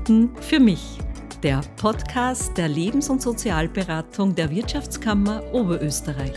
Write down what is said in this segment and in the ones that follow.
Minuten für mich. Der Podcast der Lebens- und Sozialberatung der Wirtschaftskammer Oberösterreich.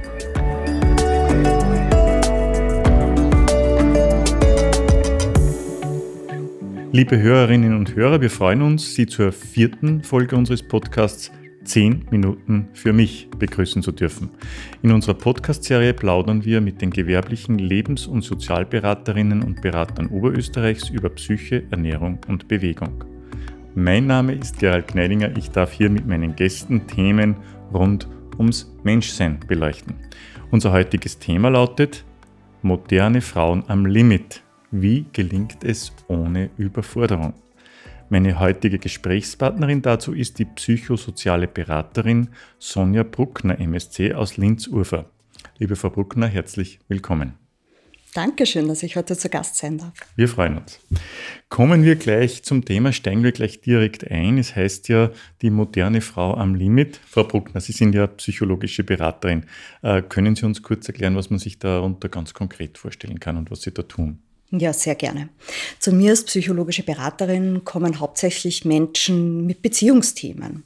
Liebe Hörerinnen und Hörer, wir freuen uns, Sie zur 4. Folge unseres Podcasts 10 Minuten für mich begrüßen zu dürfen. In unserer Podcast-Serie plaudern wir mit den gewerblichen Lebens- und Sozialberaterinnen und Beratern Oberösterreichs über Psyche, Ernährung und Bewegung. Mein Name ist Gerald Gneidinger. Ich darf hier mit meinen Gästen Themen rund ums Menschsein beleuchten. Unser heutiges Thema lautet moderne Frauen am Limit. Wie gelingt es ohne Überforderung? Meine heutige Gesprächspartnerin dazu ist die psychosoziale Beraterin Sonja Bruckner, MSc aus Linz-Urfahr. Liebe Frau Bruckner, herzlich willkommen. Dankeschön, dass ich heute zu Gast sein darf. Wir freuen uns. Kommen wir gleich zum Thema, steigen wir gleich direkt ein. Es heißt ja, die moderne Frau am Limit. Frau Bruckner, Sie sind ja psychologische Beraterin. Können Sie uns kurz erklären, was man sich darunter ganz konkret vorstellen kann und was Sie da tun? Ja, sehr gerne. Zu mir als psychologische Beraterin kommen hauptsächlich Menschen mit Beziehungsthemen.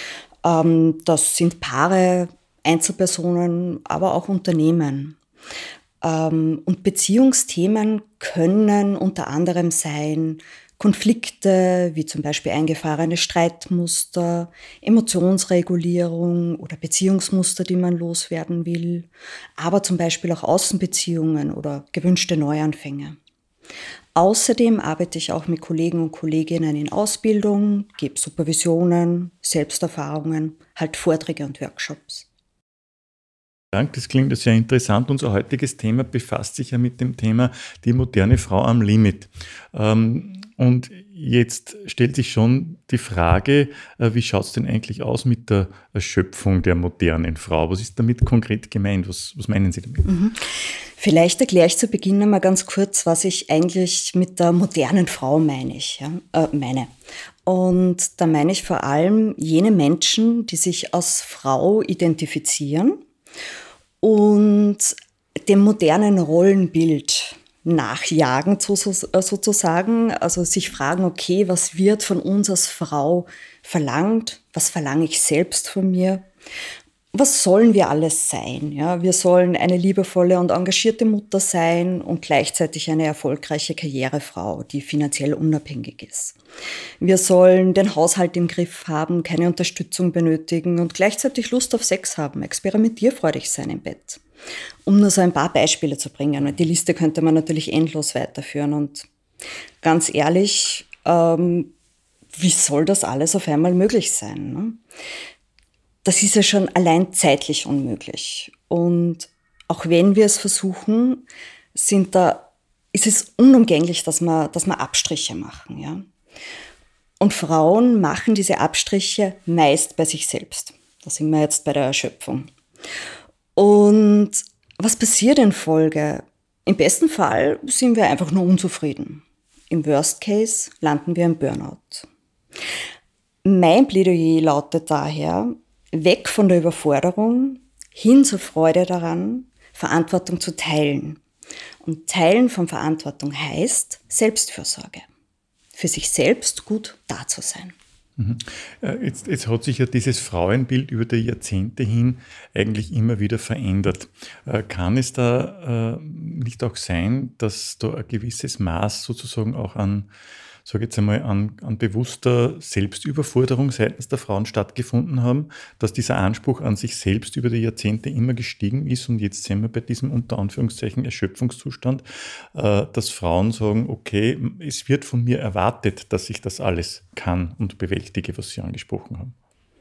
Das sind Paare, Einzelpersonen, aber auch Unternehmen. Und Beziehungsthemen können unter anderem sein Konflikte, wie zum Beispiel eingefahrene Streitmuster, Emotionsregulierung oder Beziehungsmuster, die man loswerden will, aber zum Beispiel auch Außenbeziehungen oder gewünschte Neuanfänge. Außerdem arbeite ich auch mit Kollegen und Kolleginnen in Ausbildung, gebe Supervisionen, Selbsterfahrungen, halt Vorträge und Workshops. Danke, das klingt sehr interessant. Unser heutiges Thema befasst sich ja mit dem Thema die moderne Frau am Limit. Und jetzt stellt sich schon die Frage, wie schaut es denn eigentlich aus mit der Erschöpfung der modernen Frau? Was ist damit konkret gemeint? Was meinen Sie damit? Vielleicht erkläre ich zu Beginn einmal ganz kurz, was ich eigentlich mit der modernen Frau meine. Und da meine ich vor allem jene Menschen, die sich als Frau identifizieren und dem modernen Rollenbild nachjagen sozusagen, also sich fragen, okay, was wird von uns als Frau verlangt, was verlange ich selbst von mir, was sollen wir alles sein? Ja, wir sollen eine liebevolle und engagierte Mutter sein und gleichzeitig eine erfolgreiche Karrierefrau, die finanziell unabhängig ist. Wir sollen den Haushalt im Griff haben, keine Unterstützung benötigen und gleichzeitig Lust auf Sex haben, experimentierfreudig sein im Bett. Um nur so ein paar Beispiele zu bringen. Die Liste könnte man natürlich endlos weiterführen. Und ganz ehrlich, wie soll das alles auf einmal möglich sein? Ne? Das ist ja schon allein zeitlich unmöglich. Und auch wenn wir es versuchen, ist es unumgänglich, dass wir Abstriche machen. Ja? Und Frauen machen diese Abstriche meist bei sich selbst. Da sind wir jetzt bei der Erschöpfung. Und was passiert in Folge? Im besten Fall sind wir einfach nur unzufrieden. Im Worst Case landen wir im Burnout. Mein Plädoyer lautet daher, weg von der Überforderung, hin zur Freude daran, Verantwortung zu teilen. Und Teilen von Verantwortung heißt Selbstfürsorge. Für sich selbst gut da zu sein. Jetzt hat sich ja dieses Frauenbild über die Jahrzehnte hin eigentlich immer wieder verändert. Kann es da nicht auch sein, dass da ein gewisses Maß sozusagen auch an bewusster Selbstüberforderung seitens der Frauen stattgefunden haben, dass dieser Anspruch an sich selbst über die Jahrzehnte immer gestiegen ist und jetzt sind wir bei diesem unter Anführungszeichen Erschöpfungszustand, dass Frauen sagen, okay, es wird von mir erwartet, dass ich das alles kann und bewältige, was Sie angesprochen haben.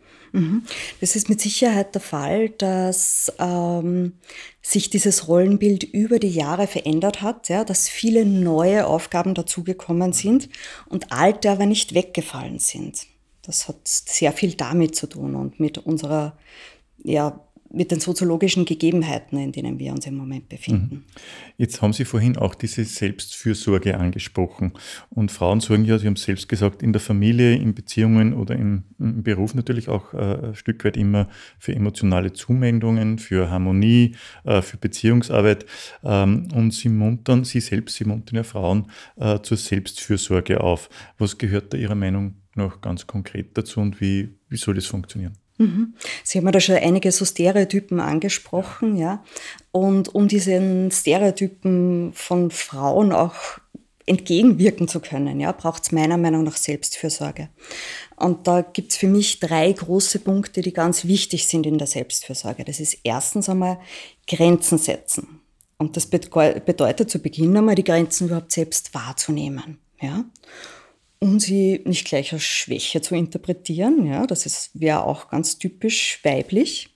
Das ist mit Sicherheit der Fall, dass sich dieses Rollenbild über die Jahre verändert hat, ja, dass viele neue Aufgaben dazugekommen sind und alte aber nicht weggefallen sind. Das hat sehr viel damit zu tun und mit unserer mit den soziologischen Gegebenheiten, in denen wir uns im Moment befinden. Jetzt haben Sie vorhin auch diese Selbstfürsorge angesprochen. Und Frauen sorgen ja, Sie haben es selbst gesagt, in der Familie, in Beziehungen oder im Beruf natürlich auch ein Stück weit immer für emotionale Zuwendungen, für Harmonie, für Beziehungsarbeit. Und Sie muntern ja Frauen zur Selbstfürsorge auf. Was gehört da Ihrer Meinung nach ganz konkret dazu und wie soll das funktionieren? Sie haben ja da schon einige so Stereotypen angesprochen, ja. Und um diesen Stereotypen von Frauen auch entgegenwirken zu können, ja, braucht es meiner Meinung nach Selbstfürsorge. Und da gibt es für mich 3 große Punkte, die ganz wichtig sind in der Selbstfürsorge. Das ist erstens einmal Grenzen setzen. Und das bedeutet zu Beginn einmal, die Grenzen überhaupt selbst wahrzunehmen, ja. Um sie nicht gleich als Schwäche zu interpretieren, ja, das wäre auch ganz typisch weiblich.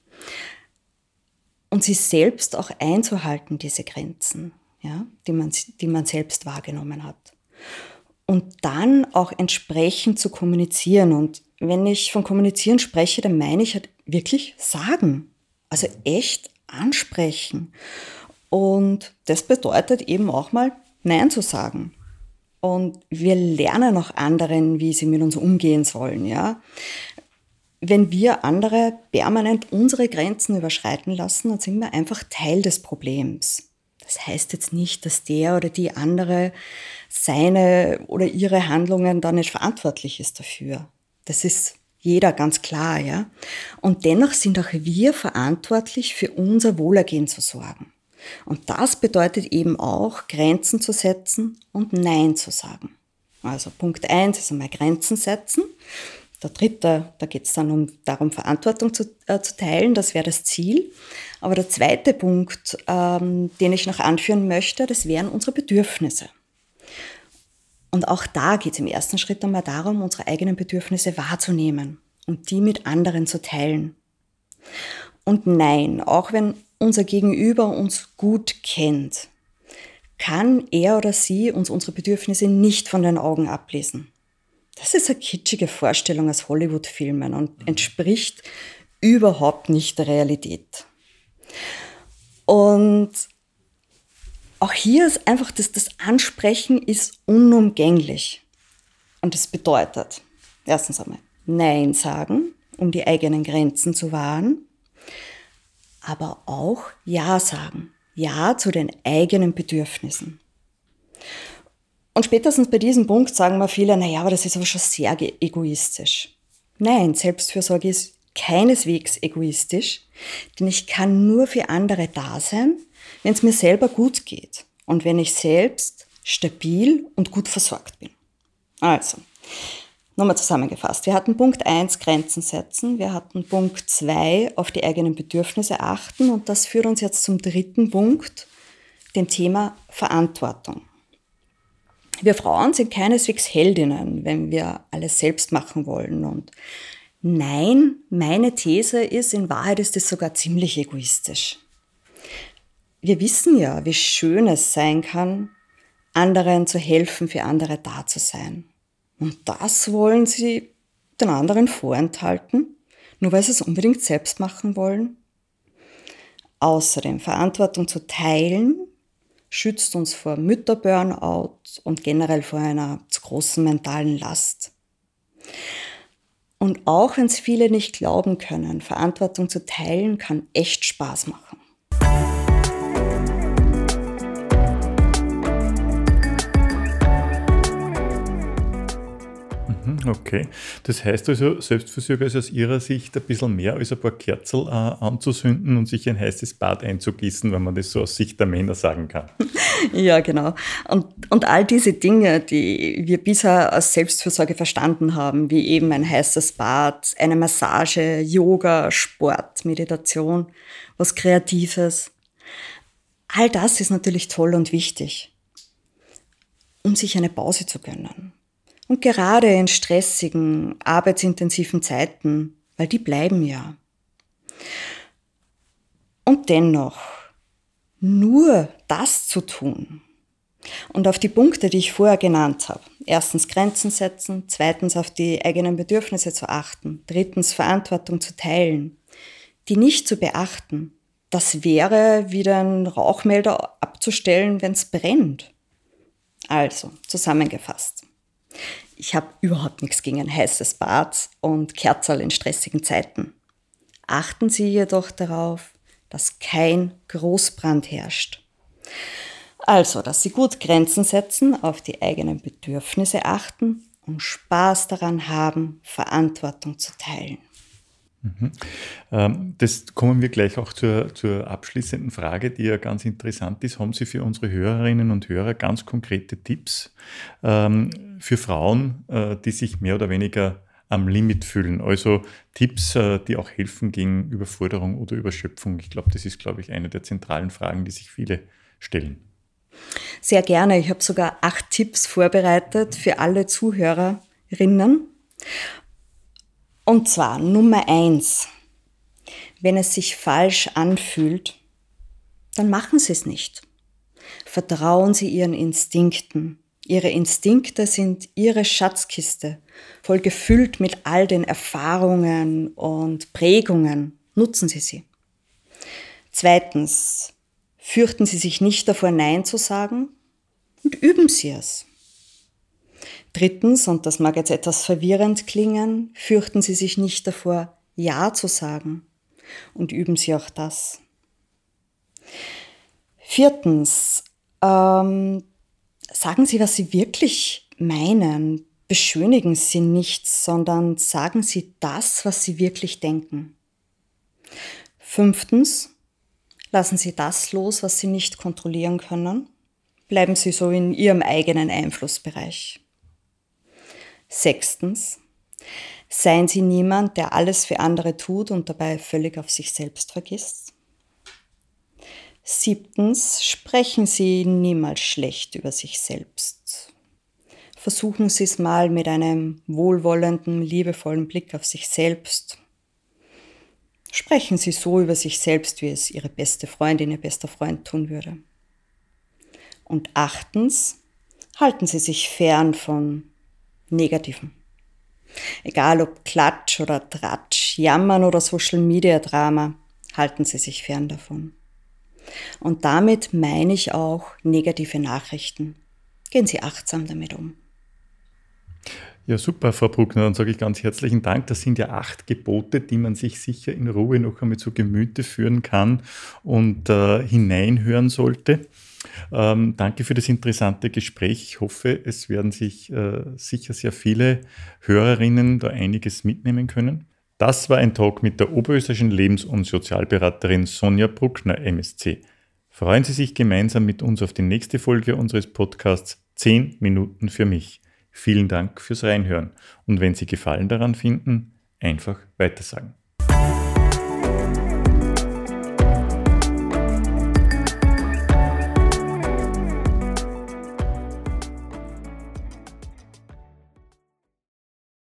Und sie selbst auch einzuhalten, diese Grenzen, ja, die man selbst wahrgenommen hat. Und dann auch entsprechend zu kommunizieren. Und wenn ich von kommunizieren spreche, dann meine ich halt wirklich sagen. Also echt ansprechen. Und das bedeutet eben auch mal Nein zu sagen. Und wir lernen auch anderen, wie sie mit uns umgehen sollen, ja. Wenn wir andere permanent unsere Grenzen überschreiten lassen, dann sind wir einfach Teil des Problems. Das heißt jetzt nicht, dass der oder die andere seine oder ihre Handlungen da nicht verantwortlich ist dafür. Das ist jeder ganz klar, ja. Und dennoch sind auch wir verantwortlich, für unser Wohlergehen zu sorgen. Und das bedeutet eben auch, Grenzen zu setzen und Nein zu sagen. Also Punkt 1 ist einmal Grenzen setzen. Der dritte, da geht es dann darum, Verantwortung zu teilen, das wäre das Ziel. Aber der zweite Punkt, den ich noch anführen möchte, das wären unsere Bedürfnisse. Und auch da geht es im ersten Schritt einmal darum, unsere eigenen Bedürfnisse wahrzunehmen und die mit anderen zu teilen. Und nein, auch wenn unser Gegenüber uns gut kennt, kann er oder sie uns unsere Bedürfnisse nicht von den Augen ablesen. Das ist eine kitschige Vorstellung aus Hollywood-Filmen und entspricht überhaupt nicht der Realität. Und auch hier ist einfach, das Ansprechen ist unumgänglich. Und das bedeutet, erstens einmal Nein sagen, um die eigenen Grenzen zu wahren, aber auch Ja sagen. Ja zu den eigenen Bedürfnissen. Und spätestens bei diesem Punkt sagen mir viele, naja, aber das ist aber schon sehr egoistisch. Nein, Selbstfürsorge ist keineswegs egoistisch, denn ich kann nur für andere da sein, wenn es mir selber gut geht und wenn ich selbst stabil und gut versorgt bin. Also, nochmal zusammengefasst. Wir hatten Punkt 1, Grenzen setzen. Wir hatten Punkt 2, auf die eigenen Bedürfnisse achten. Und das führt uns jetzt zum dritten Punkt, dem Thema Verantwortung. Wir Frauen sind keineswegs Heldinnen, wenn wir alles selbst machen wollen. Und nein, meine These ist, in Wahrheit ist es sogar ziemlich egoistisch. Wir wissen ja, wie schön es sein kann, anderen zu helfen, für andere da zu sein. Und das wollen sie den anderen vorenthalten, nur weil sie es unbedingt selbst machen wollen. Außerdem, Verantwortung zu teilen, schützt uns vor Mütterburnout und generell vor einer zu großen mentalen Last. Und auch wenn es viele nicht glauben können, Verantwortung zu teilen kann echt Spaß machen. Okay, das heißt also, Selbstfürsorge ist aus Ihrer Sicht ein bisschen mehr als ein paar Kerzel anzuzünden und sich ein heißes Bad einzugießen, wenn man das so aus Sicht der Männer sagen kann. Ja, genau. Und all diese Dinge, die wir bisher als Selbstfürsorge verstanden haben, wie eben ein heißes Bad, eine Massage, Yoga, Sport, Meditation, was Kreatives, all das ist natürlich toll und wichtig, um sich eine Pause zu gönnen. Und gerade in stressigen, arbeitsintensiven Zeiten, weil die bleiben ja. Und dennoch, nur das zu tun und auf die Punkte, die ich vorher genannt habe, erstens Grenzen setzen, zweitens auf die eigenen Bedürfnisse zu achten, drittens Verantwortung zu teilen, die nicht zu beachten, das wäre wie den Rauchmelder abzustellen, wenn es brennt. Also, zusammengefasst. Ich habe überhaupt nichts gegen ein heißes Bad und Kerzerl in stressigen Zeiten. Achten Sie jedoch darauf, dass kein Großbrand herrscht. Also, dass Sie gut Grenzen setzen, auf die eigenen Bedürfnisse achten und Spaß daran haben, Verantwortung zu teilen. Das kommen wir gleich auch zur abschließenden Frage, die ja ganz interessant ist. Haben Sie für unsere Hörerinnen und Hörer ganz konkrete Tipps für Frauen, die sich mehr oder weniger am Limit fühlen? Also Tipps, die auch helfen gegen Überforderung oder Überschöpfung. Ich glaube, das ist, eine der zentralen Fragen, die sich viele stellen. Sehr gerne. Ich habe sogar 8 Tipps vorbereitet für alle Zuhörerinnen. Und zwar Nummer 1. Wenn es sich falsch anfühlt, dann machen Sie es nicht. Vertrauen Sie Ihren Instinkten. Ihre Instinkte sind Ihre Schatzkiste, voll gefüllt mit all den Erfahrungen und Prägungen. Nutzen Sie sie. 2. Fürchten Sie sich nicht davor, Nein zu sagen und üben Sie es. 3. Und das mag jetzt etwas verwirrend klingen, fürchten Sie sich nicht davor, Ja zu sagen und üben Sie auch das. 4. Sagen Sie, was Sie wirklich meinen. Beschönigen Sie nichts, sondern sagen Sie das, was Sie wirklich denken. 5. Lassen Sie das los, was Sie nicht kontrollieren können. Bleiben Sie so in Ihrem eigenen Einflussbereich. 6. Seien Sie niemand, der alles für andere tut und dabei völlig auf sich selbst vergisst. 7. Sprechen Sie niemals schlecht über sich selbst. Versuchen Sie es mal mit einem wohlwollenden, liebevollen Blick auf sich selbst. Sprechen Sie so über sich selbst, wie es Ihre beste Freundin, Ihr bester Freund tun würde. Und 8. Halten Sie sich fern von Negativen. Egal ob Klatsch oder Tratsch, Jammern oder Social-Media-Drama, halten Sie sich fern davon. Und damit meine ich auch negative Nachrichten. Gehen Sie achtsam damit um. Ja, super, Frau Bruckner, dann sage ich ganz herzlichen Dank. Das sind ja 8 Gebote, die man sich sicher in Ruhe noch einmal zu Gemüte führen kann und hineinhören sollte. Danke für das interessante Gespräch. Ich hoffe, es werden sich sicher sehr viele Hörerinnen da einiges mitnehmen können. Das war ein Talk mit der oberösterreichischen Lebens- und Sozialberaterin Sonja Bruckner, MSc. Freuen Sie sich gemeinsam mit uns auf die nächste Folge unseres Podcasts 10 Minuten für mich. Vielen Dank fürs Reinhören und wenn Sie Gefallen daran finden, einfach weitersagen.